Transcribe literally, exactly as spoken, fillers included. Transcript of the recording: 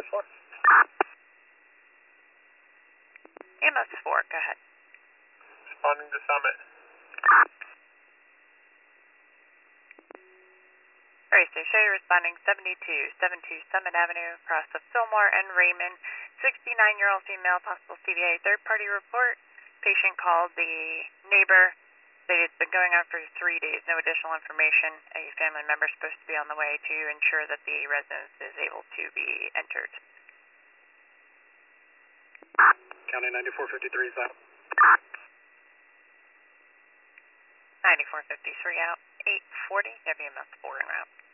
S four. E M S four, go ahead. Responding to Summit. Racer, show you responding seventy-two seventy-two Summit Avenue across the Fillmore and Raymond. sixty-nine-year-old female, possible C V A. Third-party report. Patient called the neighbor. Stated it's been going on for three days. No additional information. A family member is supposed to be on the way to ensure that the residence is able to be entered. County ninety-four fifty-three is out. ninety-four fifty-three out. eight forty, W M S four en route.